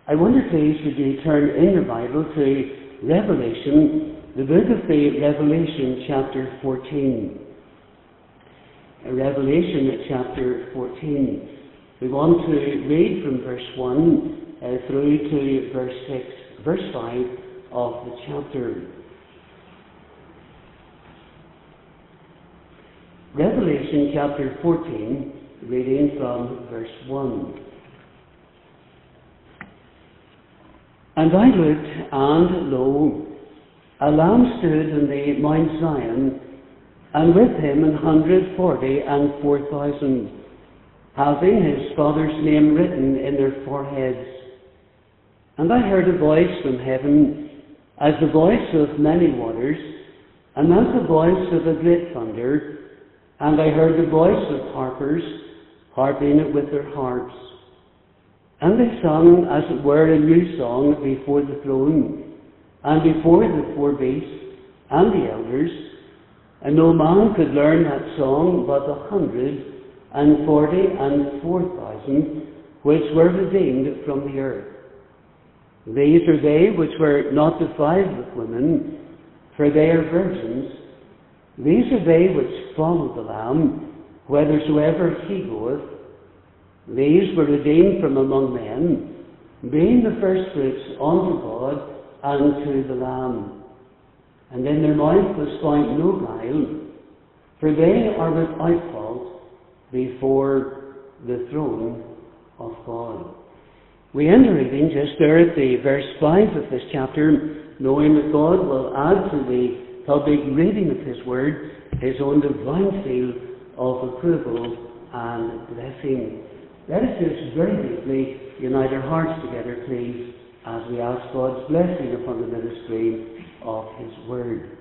I wonder, please, would you turn in your Bible to Revelation, the book of the Revelation, chapter 14. Revelation, chapter 14. We want to read from verse 1 through to verse 6, verse 5 of the chapter. Revelation, chapter 14, reading from verse 1. And I looked, and lo, a Lamb stood in the Mount Zion, and with him 144,000, having his Father's name written in their foreheads. And I heard a voice from heaven, as the voice of many waters, and as the voice of a great thunder, and I heard the voice of harpers, harping with their harps. And they sung, as it were, a new song before the throne, and before the four beasts, and the elders. And no man could learn that song but 144,000 which were redeemed from the earth. These are they which were not defiled with women, for they are virgins. These are they which follow the Lamb, whithersoever he goeth. These were redeemed from among men, being the firstfruits unto God and to the Lamb. And in their mouth was found no guile, for they are without fault before the throne of God. We end the reading just there at the verse 5 of this chapter, knowing that God will add to the public reading of His Word His own divine seal of approval and blessing. Let us just very briefly unite our hearts together, please, as we ask God's blessing upon the ministry of His Word.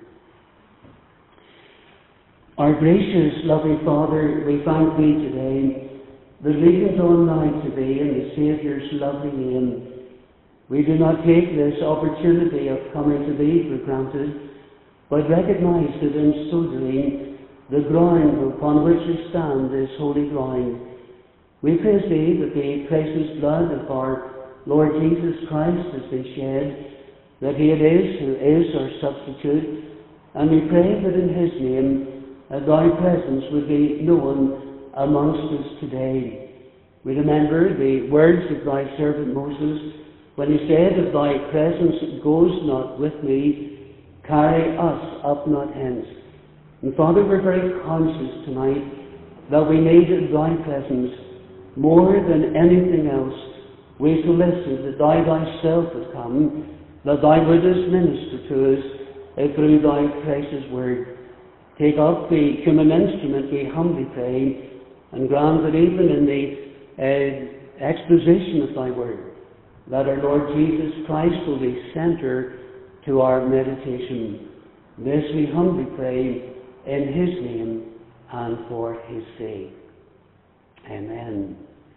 Our gracious, loving Father, we thank Thee today that we can draw nigh to Thee in the Saviour's lovely name. We do not take this opportunity of coming to Thee for granted, but recognize that in so doing, the ground upon which we stand is holy ground. We praise Thee that the precious blood of our Lord Jesus Christ has been shed, that He it is who is our substitute, and we pray that in His name Thy presence would be known amongst us today. We remember the words of Thy servant Moses when he said, "If Thy presence goes not with me, carry us up not hence." And Father, we're very conscious tonight that we need Thy presence more than anything else. We solicit that Thou Thyself would come, that Thou wouldst minister to us through Thy precious Word. Take up the human instrument, we humbly pray, and grant that even in the exposition of Thy Word, that our Lord Jesus Christ will be centre to our meditation. This we humbly pray in His name and for His sake. Amen.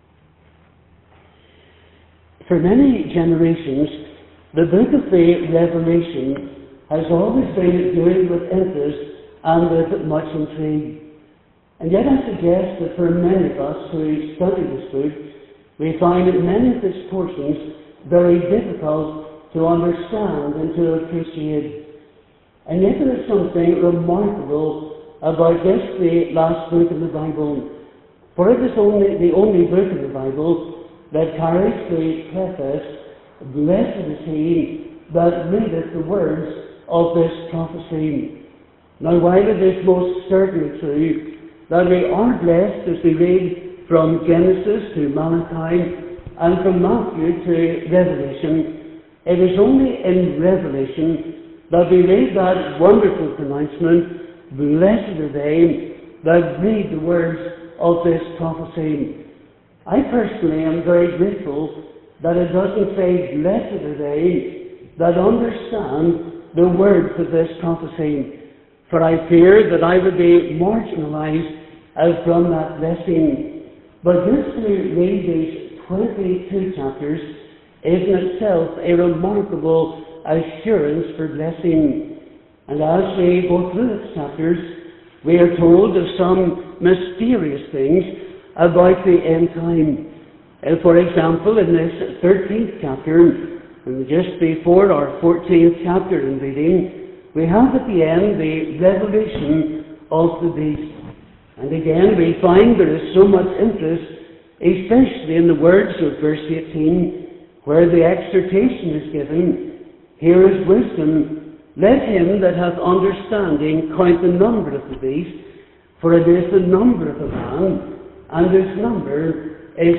For many generations, the book of the Revelation has always been viewed with interest and with much intrigue. And yet I suggest that for many of us who study this book, we find many of its portions very difficult to understand and to appreciate. And yet there is something remarkable about this, the last book of the Bible. For it is the only book of the Bible that carries the preface, "Blessed is he that readeth the words of this prophecy." Now, while it is most certainly true that we are blessed as we read from Genesis to Malachi and from Matthew to Revelation, it is only in Revelation that we read that wonderful pronouncement, "Blessed are they that read the words of this prophecy." I personally am very grateful that it doesn't say, "Blessed are they that understand the words of this prophecy," for I fear that I would be marginalized from that blessing. But just to read these 22 chapters is in itself a remarkable assurance for blessing. And as we go through its chapters, we are told of some mysterious things about the end time. For example, in this 13th chapter, and just before our 14th chapter in reading, we have at the end the revelation of the beast. And again, we find there is so much interest, especially in the words of verse 18, where the exhortation is given, "Here is wisdom, let him that hath understanding count the number of the beast, for it is the number of a man, and his number is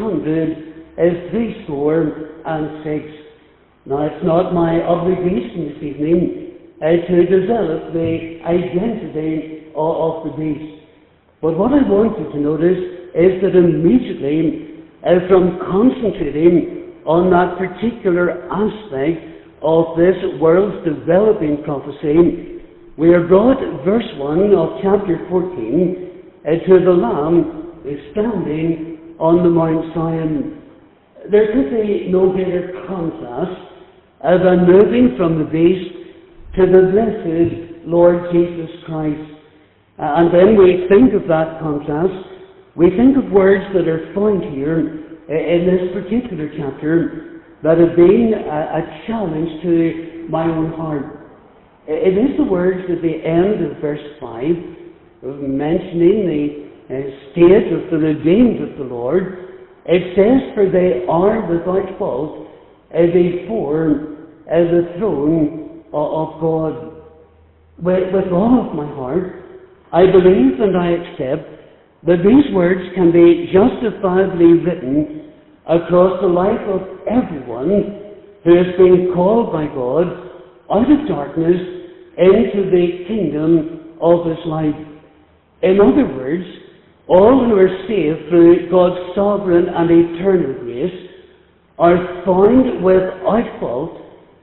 666. Now, it's not my obligation this evening to develop the identity of the beast. But what I want you to notice is that immediately, from concentrating on that particular aspect of this world's developing prophecy, we are brought, verse 1 of chapter 14, to the Lamb standing on the Mount Zion. There could be no greater contrast than moving from the beast to the blessed Lord Jesus Christ. And when we think of that contrast, we think of words that are found here in this particular chapter that have been a challenge to my own heart. It is the words at the end of verse 5, mentioning the state of the redeemed of the Lord. It says, "For they are without fault before the throne of God." With all of my heart, I believe and I accept that these words can be justifiably written across the life of everyone who has been called by God out of darkness into the kingdom of His light. In other words, all who are saved through God's sovereign and eternal grace are found without fault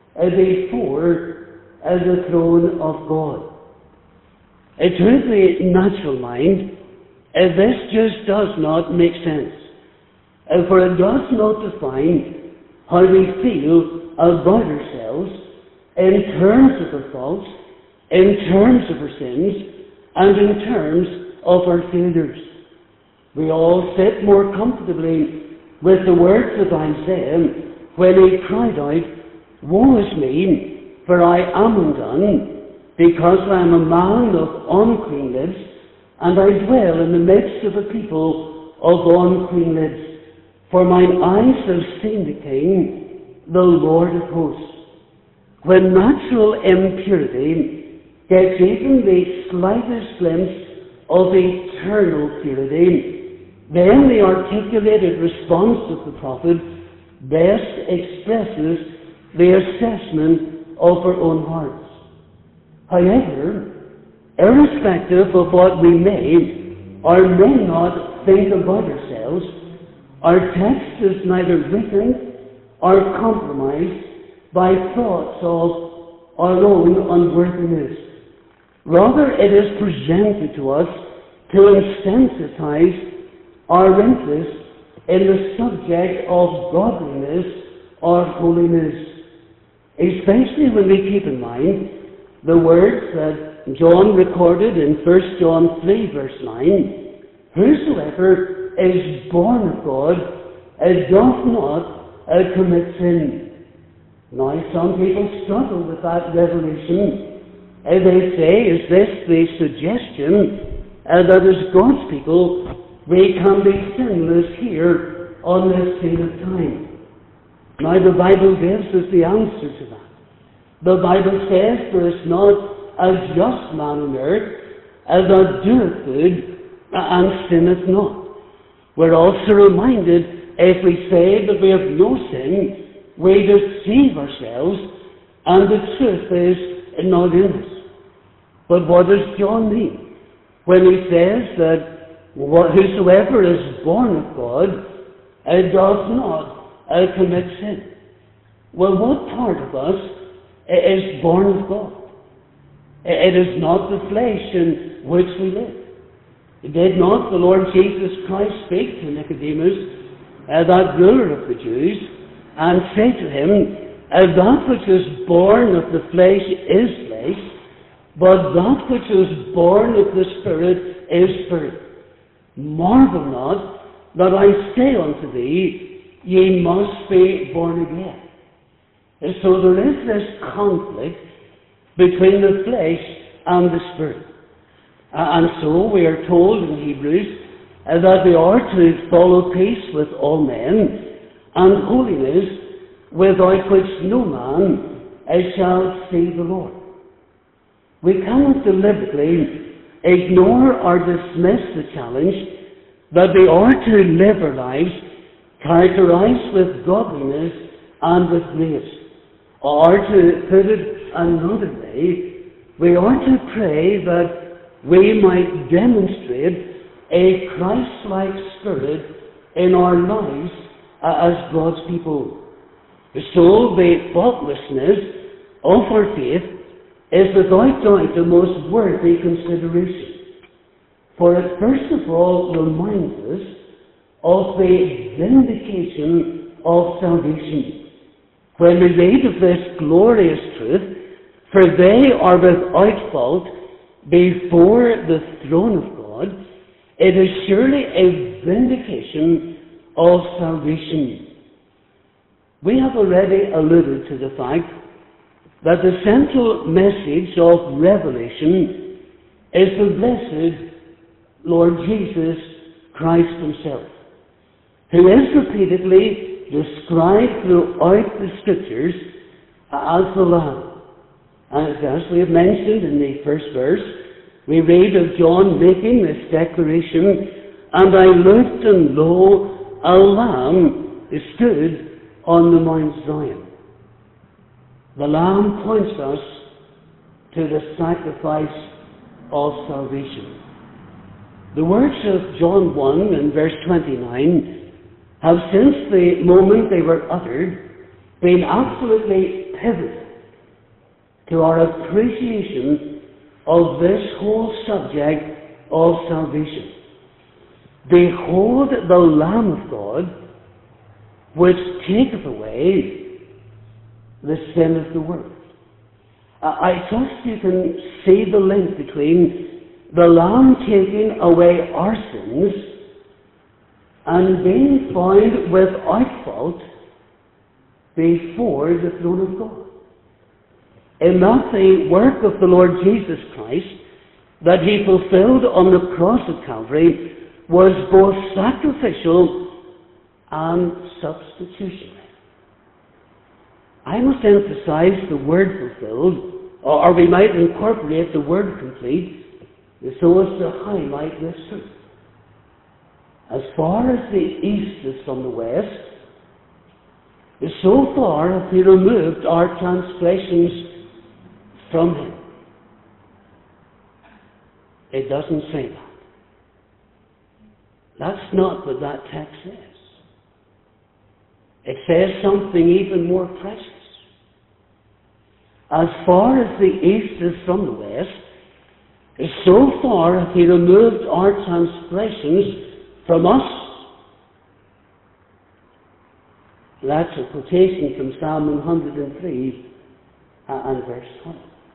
before the throne of God. To the natural mind, this just does not make sense. For it does not define how we feel about ourselves in terms of our faults, in terms of our sins, and in terms of our failures. We all sit more comfortably with the words of Isaiah when he cried out, "Woe is me, for I am undone, because I am a man of unclean lips, and I dwell in the midst of a people of unclean lips. For mine eyes have seen the King, the Lord of hosts." When natural impurity gets even the slightest glimpse of eternal purity, then the articulated response of the prophet best expresses the assessment of our own hearts. However, irrespective of what we may or may not think about ourselves, our text is neither weakened or compromised by thoughts of our own unworthiness. Rather, it is presented to us to insensitize our interest in the subject of godliness or holiness, especially when we keep in mind the words that John recorded in 1 John 3 verse 9, "Whosoever is born of God doth not commit sin." Now, some people struggle with that revelation. They say, is this the suggestion that as God's people we can be sinless here on this scene of time? Now, the Bible gives us the answer to that. The Bible says, "There is not a just man on earth that doeth good and sinneth not." We're also reminded, if we say that we have no sin, we deceive ourselves, and the truth is not in us. But what does John mean when he says that whosoever is born of God does not commit sin? Well, what part of us is born of God? It is not the flesh in which we live. Did not the Lord Jesus Christ speak to Nicodemus, that ruler of the Jews, and say to him, "That which is born of the flesh is flesh, but that which is born of the Spirit is spirit. Marvel not that I say unto thee, ye must be born again. And so there is this conflict between the flesh and the Spirit. And so we are told in Hebrews that we are to follow peace with all men and holiness, without which no man shall see the Lord. We cannot deliberately ignore or dismiss the challenge that we are to live our lives characterized with godliness and with grace. Or to put it another way, we are to pray that we might demonstrate a Christ-like spirit in our lives as God's people. So the faultlessness of our faith is without doubt the most worthy consideration. For it first of all reminds us of the vindication of salvation. When we read of this glorious truth, for they are without fault before the throne of God, it is surely a vindication of salvation. We have already alluded to the fact that the central message of Revelation is the blessed Lord Jesus Christ himself, who is repeatedly described throughout the Scriptures as the Lamb. And as we have mentioned in the first verse, we read of John making this declaration, "And I looked, and lo, a Lamb stood on the Mount Zion." The Lamb points us to the sacrifice of salvation. The words of John 1 and verse 29 have, since the moment they were uttered, been absolutely pivotal to our appreciation of this whole subject of salvation. "Behold the Lamb of God, which taketh away the sin of the world." I trust you can see the link between the Lamb taking away our sins and being found without fault before the throne of God. In that the work of the Lord Jesus Christ that he fulfilled on the cross of Calvary was both sacrificial and substitutionary. I must emphasize the word fulfilled, or we might incorporate the word complete, so as to highlight this truth. As far as the east is from the west, so far hath he removed our transgressions from him. It doesn't say that. That's not what that text says. It says something even more precious. As far as the east is from the west, so far hath he removed our transgressions from us. That's a quotation from Psalm 103 and verse 12.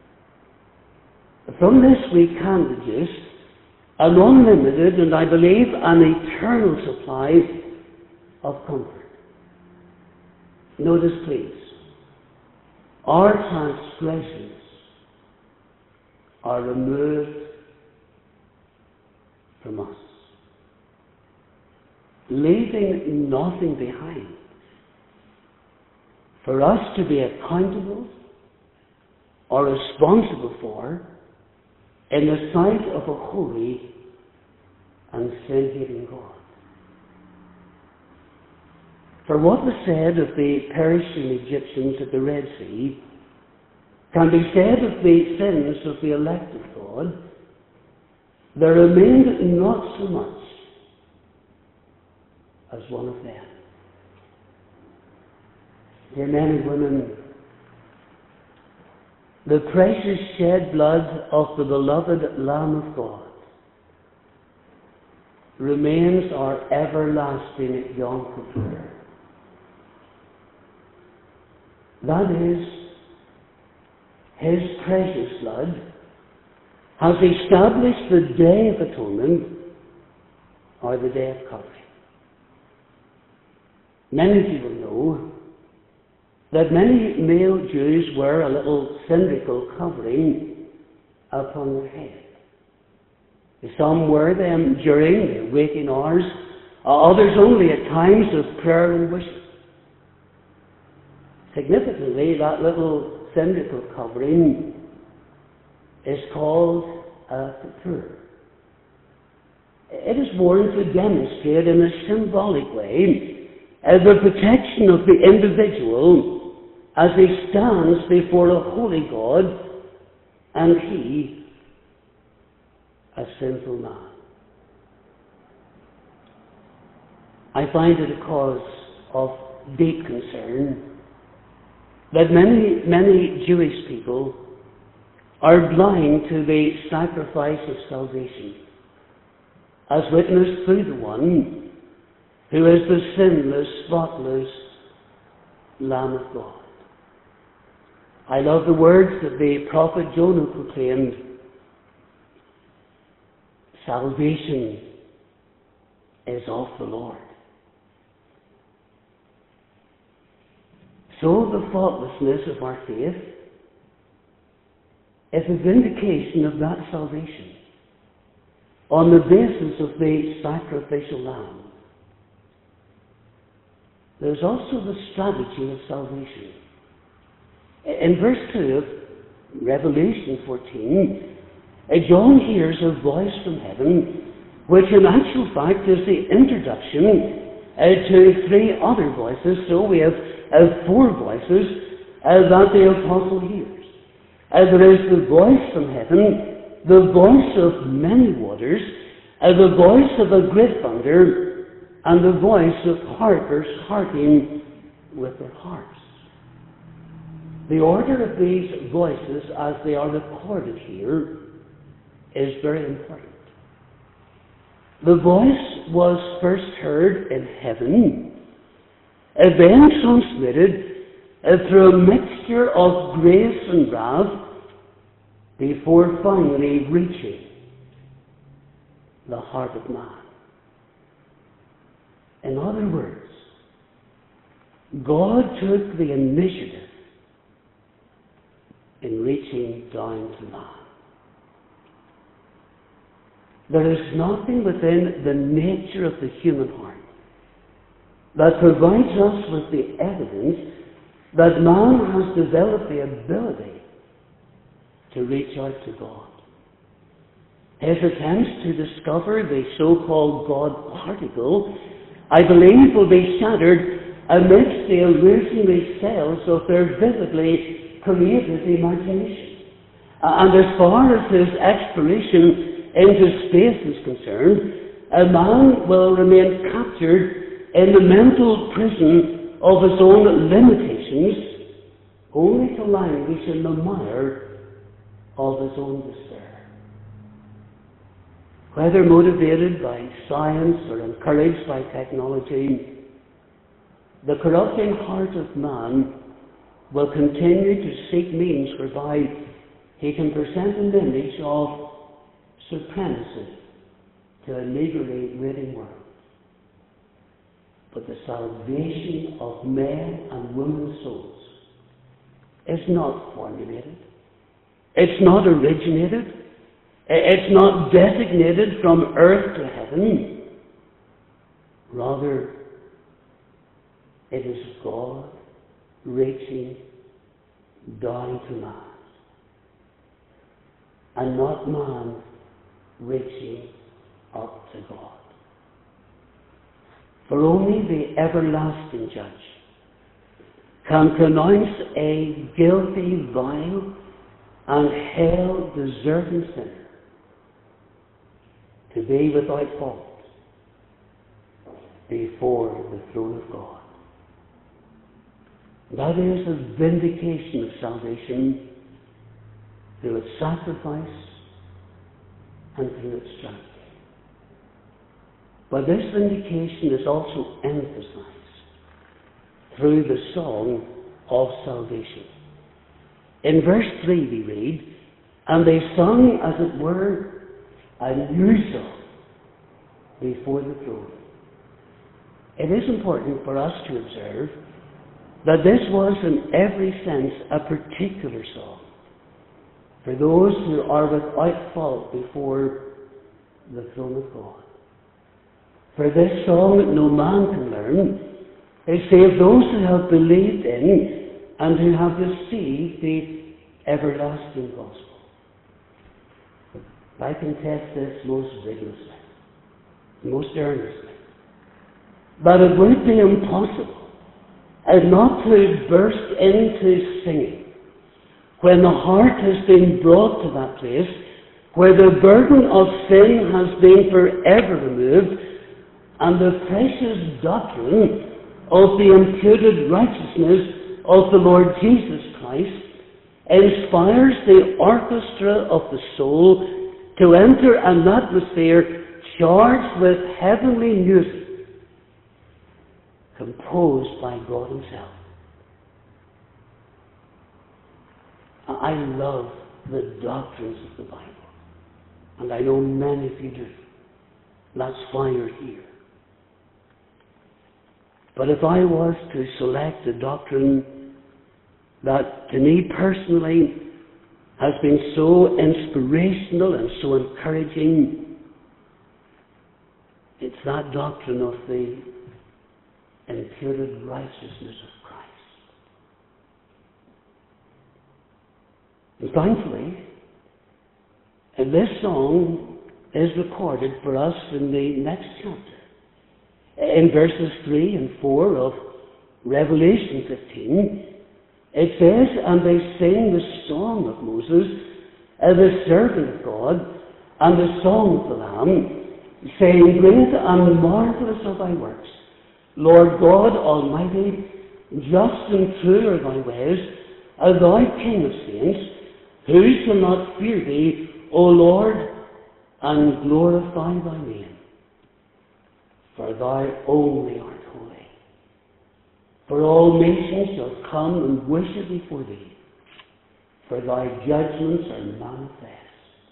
From this we can deduce an unlimited and, I believe, an eternal supply of comfort. Notice, please, our transgressions are removed from us, leaving nothing behind for us to be accountable or responsible for in the sight of a holy and sin-hating God. For what was said of the perishing Egyptians at the Red Sea can be said of the sins of the elect of God. There remained not so much as one of them. Dear men and women, the precious shed blood of the beloved Lamb of God remains our everlasting Yom Kippur. That is, his precious blood has established the Day of Atonement, or the Day of Calvary. Many people know that many male Jews wear a little cylindrical covering upon their head. Some wear them during their waking hours, others only at times of prayer and worship. Significantly, that little cylindrical covering is called a tefillin. It is worn to demonstrate in a symbolic way the protection of the individual as he stands before a holy God and he a sinful man. I find it a cause of deep concern that many Jewish people are blind to the sacrifice of salvation, as witnessed through the one who is the sinless, spotless Lamb of God. I love the words that the prophet Jonah proclaimed: salvation is of the Lord. So the faultlessness of our faith is a vindication of that salvation on the basis of the sacrificial lamb. There's also the strategy of salvation. In verse 2 of Revelation 14, John hears a voice from heaven, which in actual fact is the introduction to three other voices. So we have four voices that the apostle hears. There is the voice from heaven, the voice of many waters, the voice of a great thunder, and the voice of harpers harping with their harps. The order of these voices, as they are recorded here, is very important. The voice was first heard in heaven, then transmitted through a mixture of grace and wrath, before finally reaching the heart of man. In other words, God took the initiative in reaching down to man. There is nothing within the nature of the human heart that provides us with the evidence that man has developed the ability to reach out to God. His attempts to discover the so-called God particle, I believe, will be shattered amidst the illusionary cells of their vividly created imagination. And as far as his exploration into space is concerned, a man will remain captured in the mental prison of his own limitations, only to languish in the mire of his own despair. Whether motivated by science or encouraged by technology, the corrupting heart of man will continue to seek means whereby he can present an image of supremacy to a legally waiting world. But the salvation of men and women's souls is not formulated. It's not originated. It's not designated from earth to heaven. Rather, it is God reaching down to man, and not man reaching up to God. For only the everlasting judge can pronounce a guilty, vile, and hell-deserving sinner to be without fault before the throne of God. That is a vindication of salvation through its sacrifice and through its strength. But this vindication is also emphasized through the song of salvation. In verse 3 we read, "And they sung, as it were, a new song before the throne." it is important for us to observe that this was in every sense a particular song for those who are without fault before the throne of God. For this song that no man can learn is save those who have believed in and who have received the everlasting gospel. I confess this most vigorously, most earnestly, that it would be impossible not to burst into singing when the heart has been brought to that place where the burden of sin has been forever removed and the precious doctrine of the imputed righteousness of the Lord Jesus Christ inspires the orchestra of the soul to enter an atmosphere charged with heavenly music composed by God Himself. I love the doctrines of the Bible, and I know many of you do. That's why you're here. But if I was to select a doctrine that to me personally has been so inspirational and so encouraging, it's that doctrine of the imputed righteousness of Christ. And thankfully, this song is recorded for us in the next chapter. In verses 3 and 4 of Revelation 15, it says, "And they sing the song of Moses, the servant of God, and the song of the Lamb, saying, Great and marvelous are thy works, Lord God Almighty, just and true are thy ways, as thou King of saints. Who shall not fear thee, O Lord, and glorify thy name? For thou only art holy. For all nations shall come and worship before thee, for thy judgments are manifest."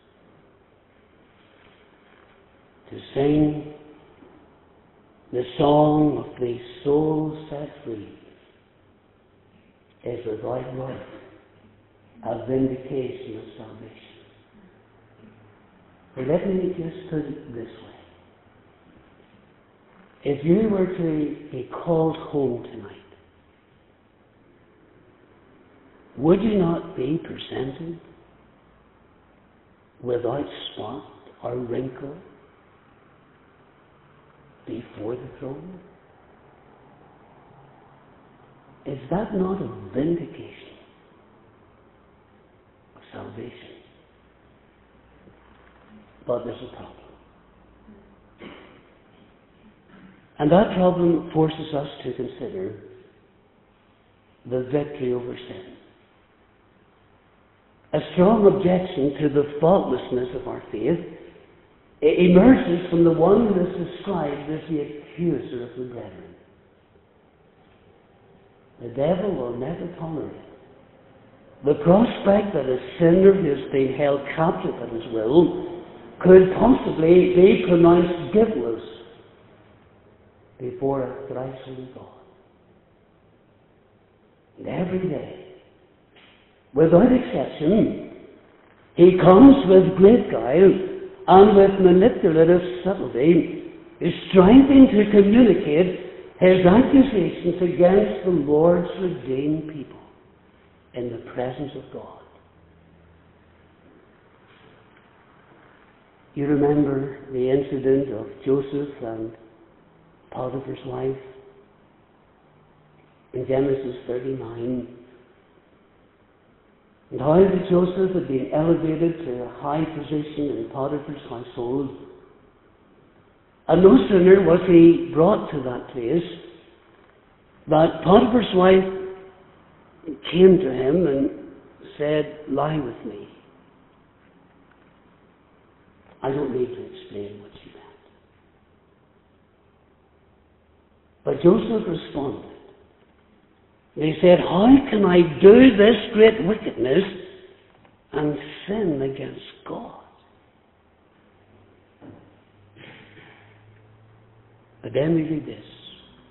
To sing the song of the soul set free is without right a vindication of salvation. But let me just put it this way. If you were to be called home tonight, would you not be presented without spot or wrinkle before the throne? Is that not a vindication of salvation? But there's a problem. And that problem forces us to consider the victory over sin. A strong objection to the faultlessness of our faith emerges from the one who is described as the accuser of the brethren. The devil will never tolerate the prospect that a sinner who has been held captive at his will could possibly be pronounced guiltless before a thrice holy God. And every day, without exception, he comes with great guile and with manipulative subtlety, striving to communicate his accusations against the Lord's redeemed people in the presence of God. You remember the incident of Joseph and Potiphar's wife in Genesis 39, and how that Joseph had been elevated to a high position in Potiphar's household. And no sooner was he brought to that place that Potiphar's wife came to him and said, "Lie with me." I don't need to explain what she meant. But Joseph responded. He said, "How can I do this great wickedness and sin against God?" But then we read this.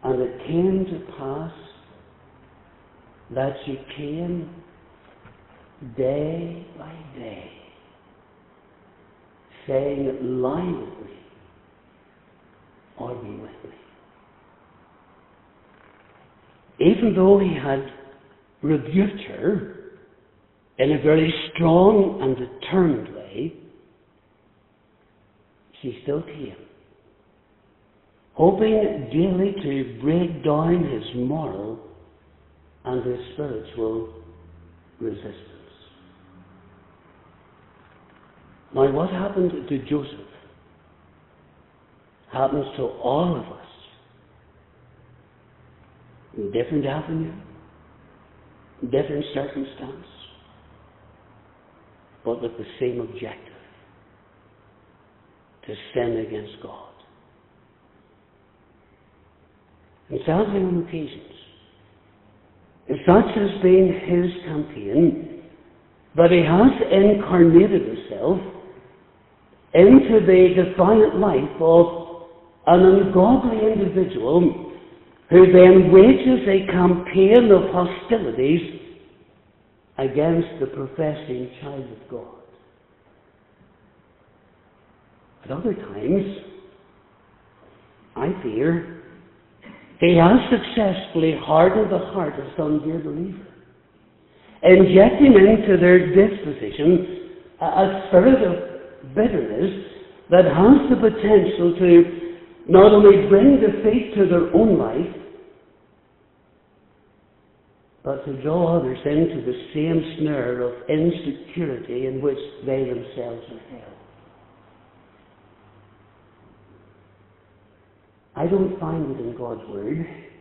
And it came to pass that she came day by day, saying, lie with me, or be with me. Even though he had rebuked her in a very strong and determined way, she still came, hoping daily to break down his moral and his spiritual resistance. Now, what happened to Joseph happens to all of us in different avenue, different circumstance, but with the same objective: to sin against God. And sadly, on occasions, such has been his campaign that he has incarnated himself into the defiant life of an ungodly individual who then wages a campaign of hostilities against the professing child of God. At other times, I fear, he has successfully hardened the heart of some dear believer, injecting into their disposition a spirit of bitterness that has the potential to not only bring defeat to their own life, but to draw others into the same snare of insecurity in which they themselves are held. I don't find it in God's Word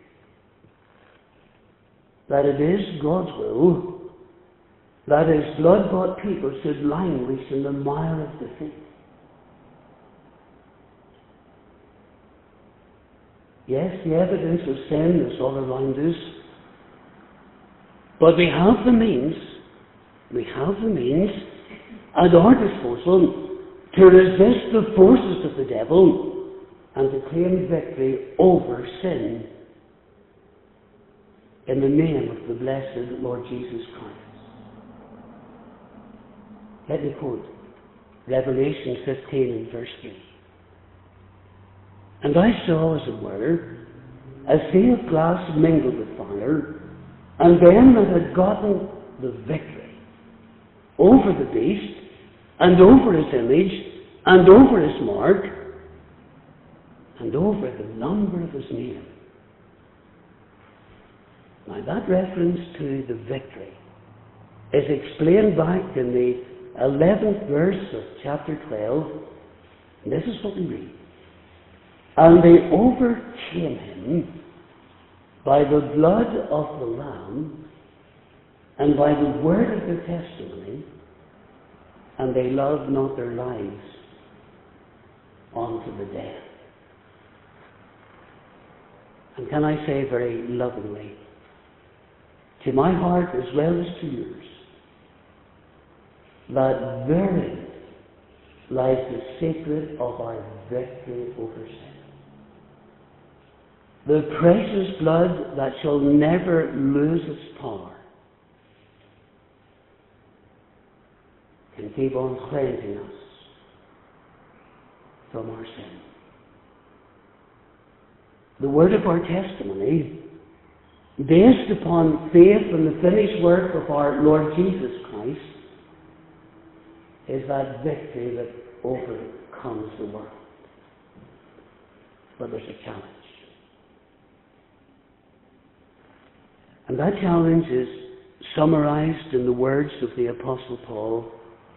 that it is God's will that His blood-bought people should languish in the mire of defeat. Yes, the evidence of sin is all around us, but we have the means at our disposal to resist the forces of the devil and to claim victory over sin in the name of the blessed Lord Jesus Christ. Let me quote Revelation 15 and verse 3. And I saw, as it were, a sea of glass mingled with fire, and them that had gotten the victory over the beast, and over his image, and over his mark, and over the number of his name. Now that reference to the victory is explained back in the 11th verse of chapter 12, and this is what we read. And they overcame him by the blood of the Lamb and by the word of their testimony, and they loved not their lives unto the death. And can I say very lovingly, to my heart as well as to yours, that therein lies the secret of our victory over sin. The precious blood that shall never lose its power can keep on cleansing us from our sin. The word of our testimony, based upon faith in the finished work of our Lord Jesus Christ, is that victory that overcomes the world. But there's a challenge. And that challenge is summarized in the words of the Apostle Paul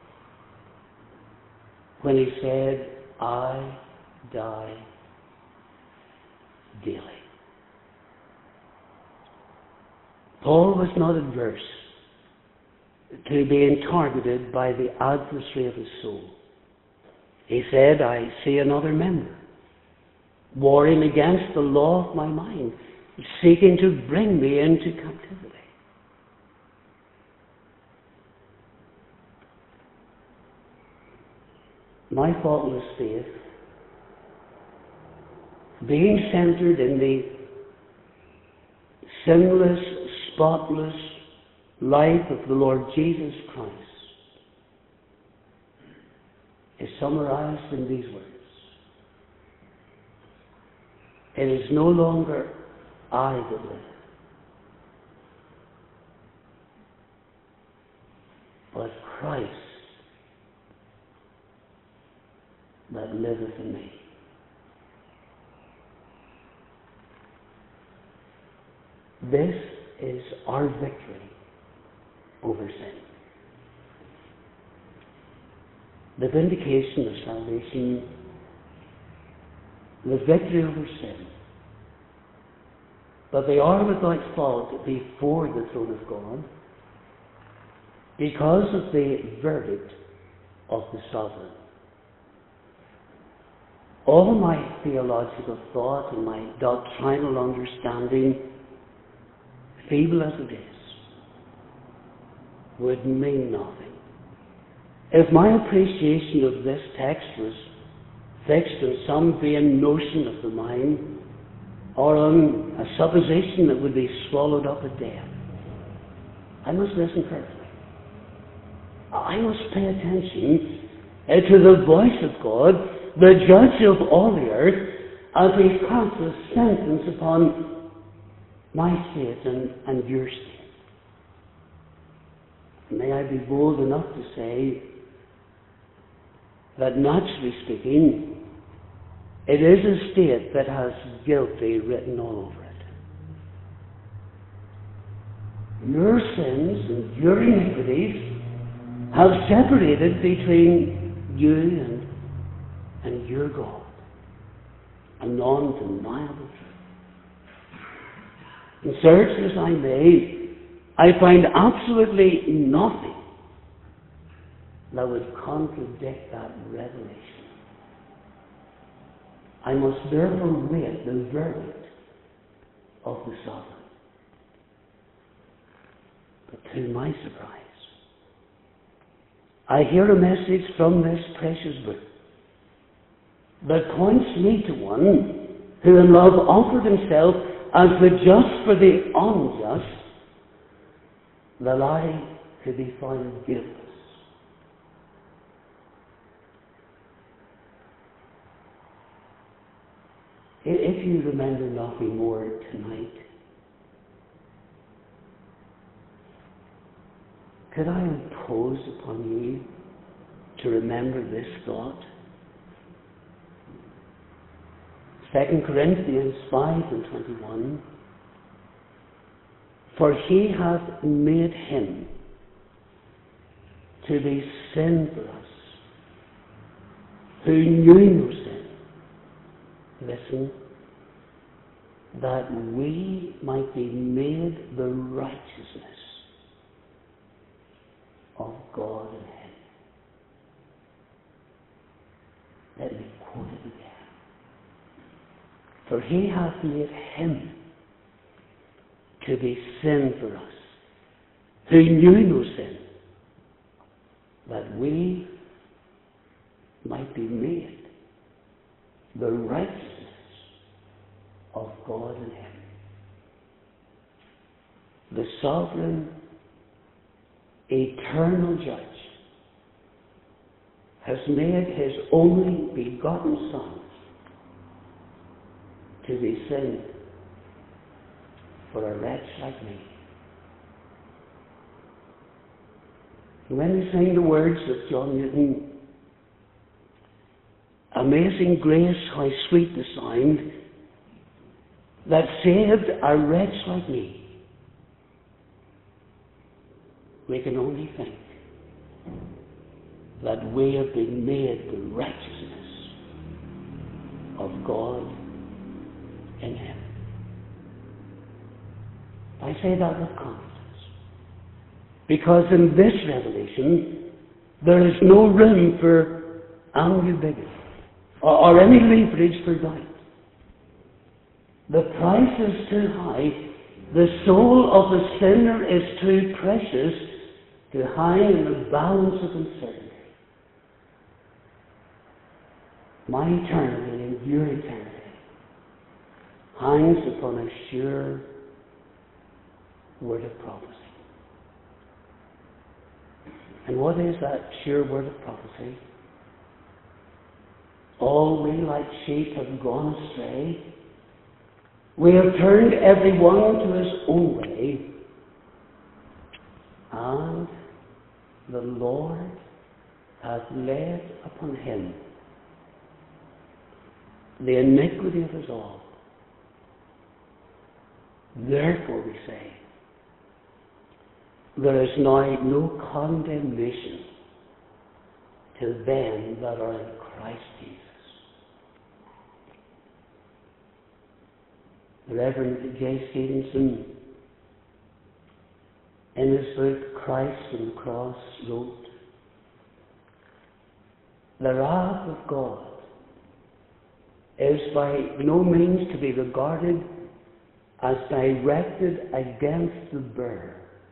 when he said, I die daily. Paul was not adverse to being targeted by the adversary of his soul. He said, I see another member warring against the law of my mind, seeking to bring me into captivity. My faultless faith, being centered in the sinless, spotless life of the Lord Jesus Christ is summarized in these words. It is no longer I that live, but Christ that liveth in me. This is our victory over sin. The vindication of salvation, the victory over sin. But they are without fault before the throne of God because of the verdict of the sovereign. All my theological thought and my doctrinal understanding, feeble as it is, would mean nothing if my appreciation of this text was fixed on some vain notion of the mind or on a supposition that would be swallowed up at death. I must listen carefully. I must pay attention to the voice of God, the judge of all the earth, as he passes sentence upon my state and your state. May I be bold enough to say that, naturally speaking, it is a state that has guilty written all over it. Your sins and your iniquities have separated between you and your God. A non-deniable truth. And search as I may, I find absolutely nothing that would contradict that revelation. I must therefore wait the verdict of the sovereign. But to my surprise, I hear a message from this precious book that points me to one who in love offered himself as the just for the unjust, that I could be found guiltless. If you remember nothing more tonight, could I impose upon you to remember this thought? 2 Corinthians 5:21. For he hath made him to be sin for us, who knew no sin. Listen, that we might be made the righteousness of God in him. Let me quote it again. For he hath made him to be sin for us, who knew no sin, that we might be made the righteousness of God in him. The sovereign, eternal judge has made his only begotten Son to be sin for a wretch like me. When we sing the words of John Newton, amazing grace, how sweet the sound that saved a wretch like me, we can only think that we have been made the righteousness of God in him. I say that with confidence, because in this revelation there is no room for ambiguity or any leverage for doubt. The price is too high. The soul of the sinner is too precious to hang in the balance of uncertainty. My eternity and your eternity hangs upon a sure word of prophecy. And what is that sure word of prophecy? All we like sheep have gone astray. We have turned every one to his own way. And the Lord hath laid upon him the iniquity of us all. Therefore we say, there is now no condemnation to them that are in Christ Jesus. The Reverend J. Stevenson, in his book Christ and the Cross, wrote, the wrath of God is by no means to be regarded as directed against the bearer,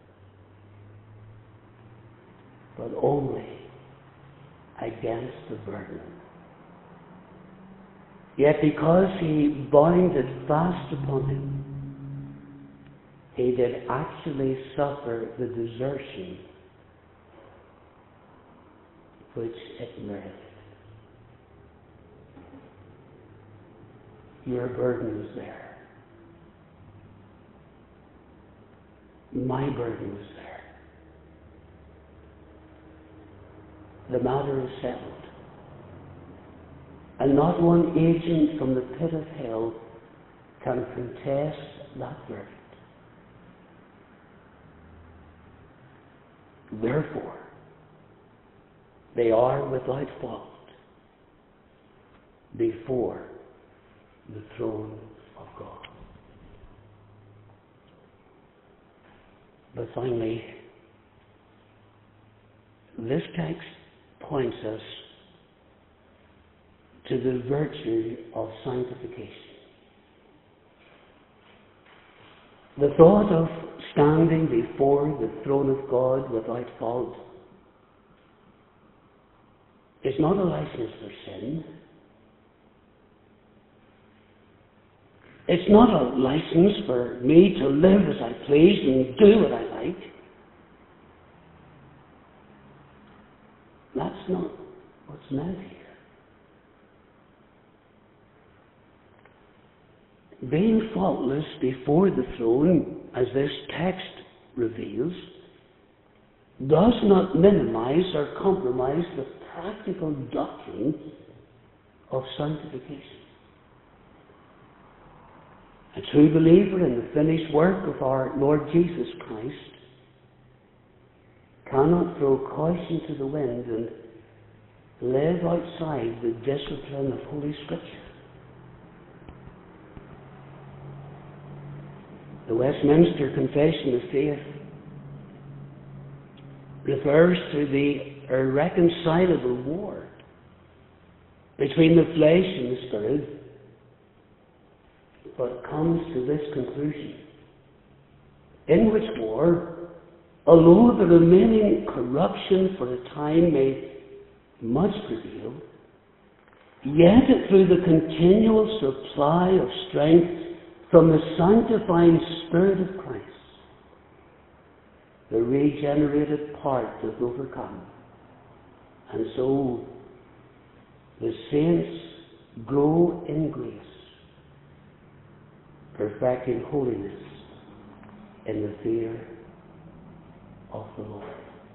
but only against the burden. Yet because he bound it fast upon him, he did actually suffer the desertion which it merited. Your burden is there. My burden is there. The matter is settled. And not one agent from the pit of hell can contest that verdict. Therefore, they are without fault before the throne of God. But finally, this text points us to the virtue of sanctification. The thought of standing before the throne of God without fault is not a license for sin. It's not a license for me to live as I please and do what I like. That's not what's meant here. Being faultless before the throne, as this text reveals, does not minimize or compromise the practical doctrine of sanctification. A true believer in the finished work of our Lord Jesus Christ cannot throw caution to the wind and live outside the discipline of Holy Scripture. The Westminster Confession of Faith refers to the irreconcilable war between the flesh and the spirit, but comes to this conclusion: in which war, although the remaining corruption for a time may much prevail, yet through the continual supply of strength from the sanctifying Spirit of Christ, the regenerated part doth overcome. And so the saints grow in grace, perfecting holiness in the fear of the Lord.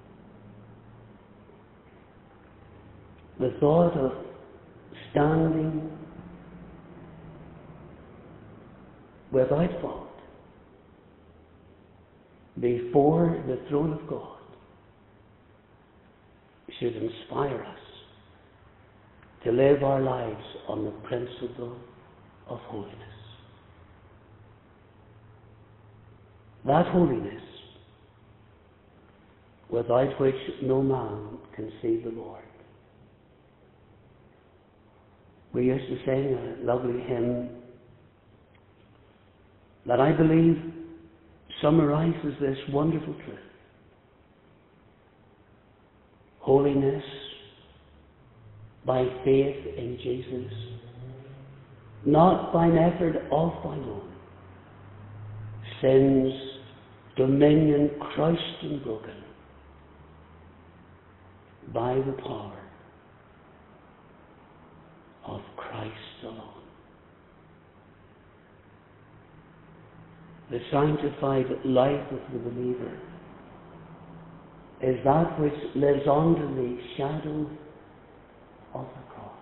The thought of standing without fault before the throne of God should inspire us to live our lives on the principle of holiness. That holiness without which no man can see the Lord. We used to sing a lovely hymn that I believe summarizes this wonderful truth. Holiness by faith in Jesus, not by an effort of thine own. Sins dominion crushed and broken by the power of Christ alone. The sanctified life of the believer is that which lives under the shadow of the cross.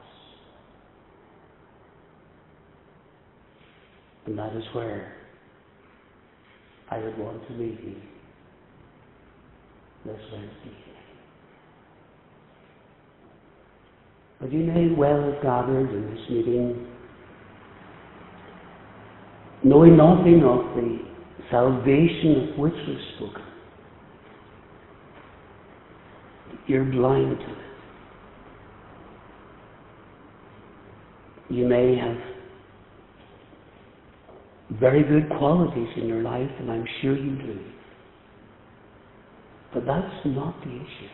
And that is where I would want to leave you this Wednesday evening. But you may well have gathered in this meeting knowing nothing of the salvation of which was spoken. You're blind to it. You may have very good qualities in your life, and I'm sure you do. But that's not the issue.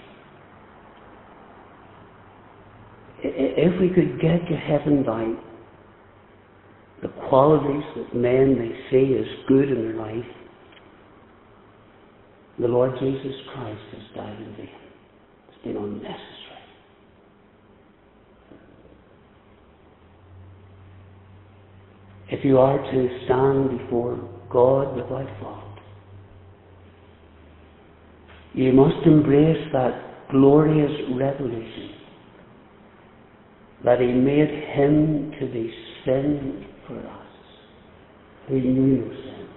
If we could get to heaven by the qualities that men may say is good in their life, the Lord Jesus Christ has died in vain. It's been unnecessary. If you are to stand before God without fault, you must embrace that glorious revelation that He made Him to be sin for us, who knew no sin,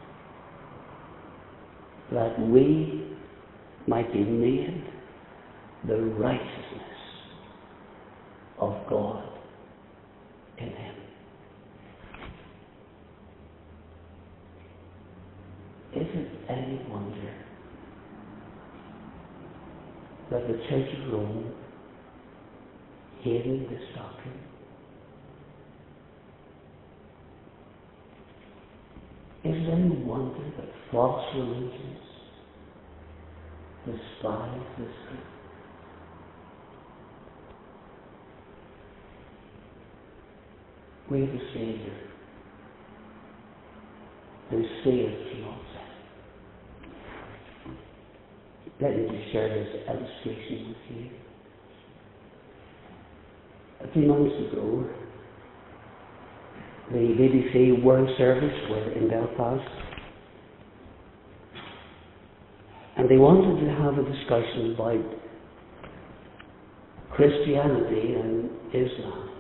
that we might be made the righteousness of God in Him. Is it any wonder that the Church of Rome hated this doctrine? Is it any wonder that false religions despise this truth? We have a Saviour who saves from all sin. Let me just share this illustration with you. A few months ago, the BBC World Service were in Belfast, and they wanted to have a discussion about Christianity and Islam.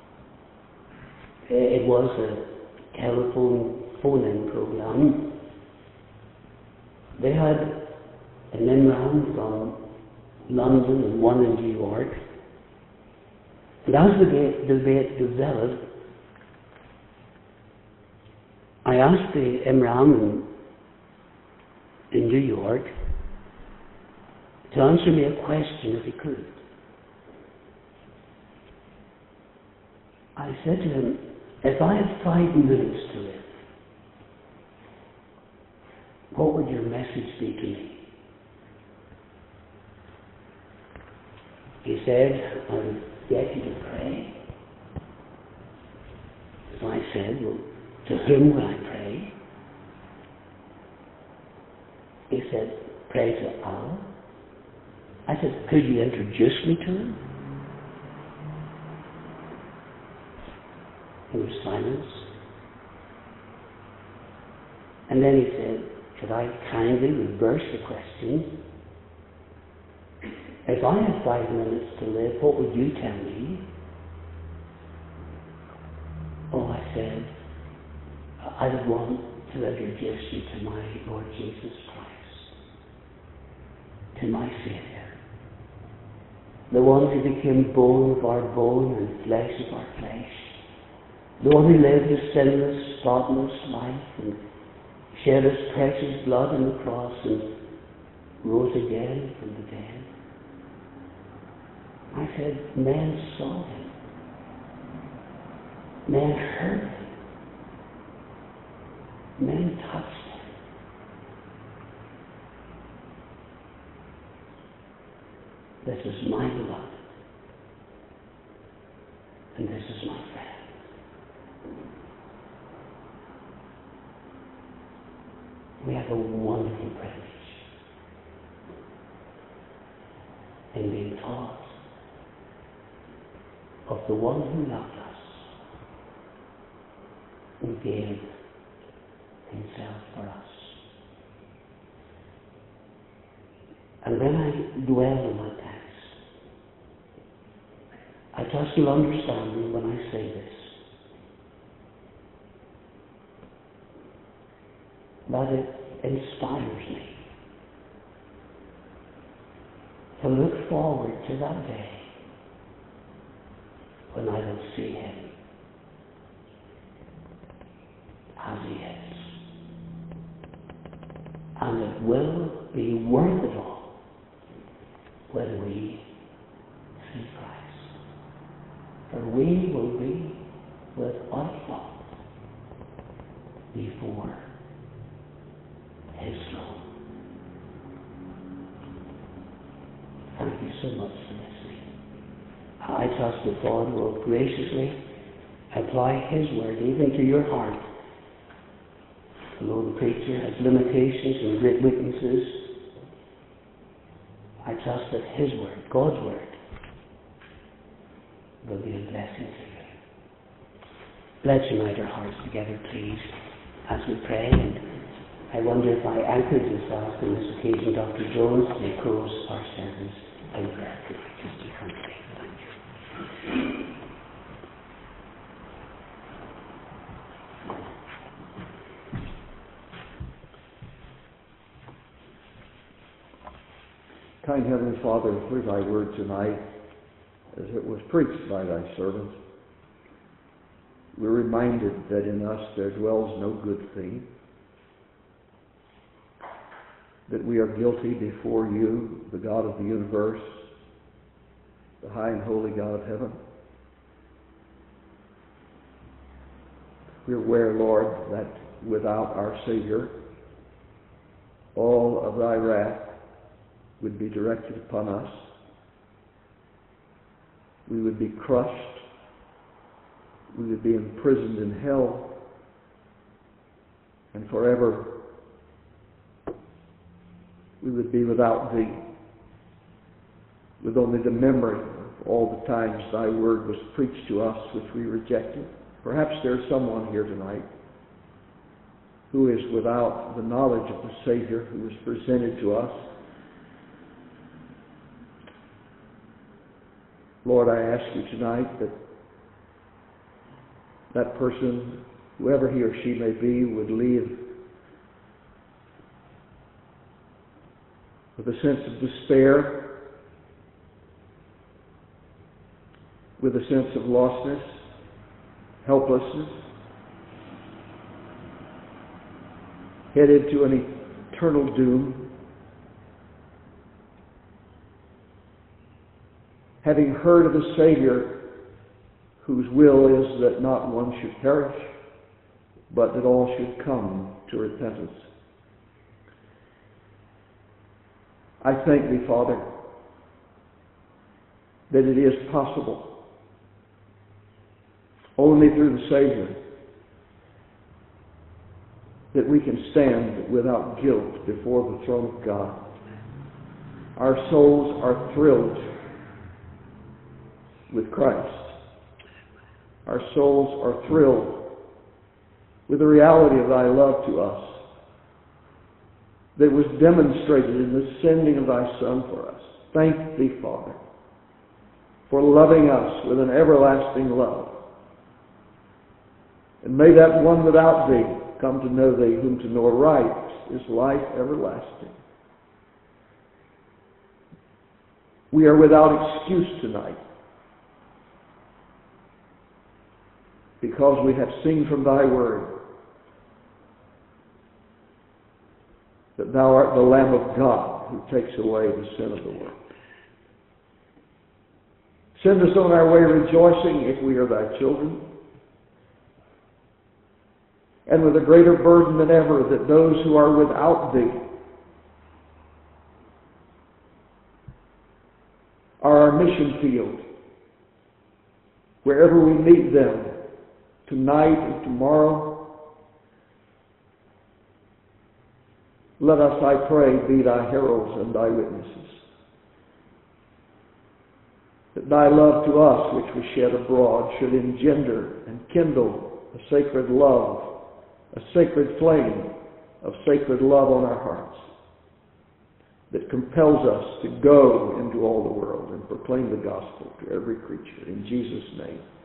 It was a telephone phone-in program. They had an Imran from London and one in New York. And as the debate developed, I asked the Imran in New York to answer me a question if he could. I said to him, if I had 5 minutes to live, what would your message be to me? He said, I would get you to pray. So I said, well, to whom will I pray? He said, pray to Allah. I said, could you introduce me to Him? There was silence. And then he said, could I kindly reverse the question? If I had 5 minutes to live, what would you tell me? Oh, I said, I would want to introduce you to my Lord Jesus Christ, to my Saviour, the one who became bone of our bone and flesh of our flesh, the one who lived a sinless, spotless life and shed His precious blood on the cross and rose again from the dead. I said, men saw Him. Men heard Him. Men touched Him. This is my beloved. And this is my friend. We have a wonderful privilege in being taught of the one who loved us and gave himself for us. And when I dwell on that text, I trust you'll understand me when I say this, that it inspires me to look forward to that day when I will see him as he is. And it will be worth it all when we see Christ. For we will be without fault before his throne. Thank you so much for listening. I trust that God will graciously apply his word even to your heart. Although the preacher has limitations and great weaknesses, I trust that his word, God's word, will be a blessing to you. Let's unite our hearts together, please, as we pray. And I wonder if I anchored myself on this occasion, Dr. Jones, may close our service in prayer. Just to come today. Thank you. Kind Heavenly Father, hear thy word tonight as it was preached by thy servant. We're reminded that in us there dwells no good thing, that we are guilty before you, the God of the universe, the high and holy God of heaven. We're aware, Lord, that without our Savior, all of thy wrath would be directed upon us. We would be crushed. We would be imprisoned in hell. And forever we would be without thee, with only the memory of all the times thy word was preached to us which we rejected. Perhaps there's someone here tonight who is without the knowledge of the Savior who was presented to us. Lord, I ask you tonight that that person, whoever he or she may be, would leave with a sense of despair, with a sense of lostness, helplessness, headed to an eternal doom, having heard of a Savior whose will is that not one should perish, but that all should come to repentance. I thank thee, Father, that it is possible, only through the Savior, that we can stand without guilt before the throne of God. Our souls are thrilled with Christ. Our souls are thrilled with the reality of thy love to us that was demonstrated in the sending of thy Son for us. Thank thee, Father, for loving us with an everlasting love. And may that one without thee come to know thee, whom to know aright is life everlasting. We are without excuse tonight, because we have seen from thy word that thou art the Lamb of God who takes away the sin of the world. Send us on our way rejoicing if we are thy children, and with a greater burden than ever that those who are without thee are our mission field. Wherever we meet them, tonight and tomorrow, Let us, I pray, be thy heralds and thy witnesses. That thy love to us, which was shed abroad, should engender and kindle a sacred love, a sacred flame of sacred love on our hearts, that compels us to go into all the world and proclaim the gospel to every creature. In Jesus' name.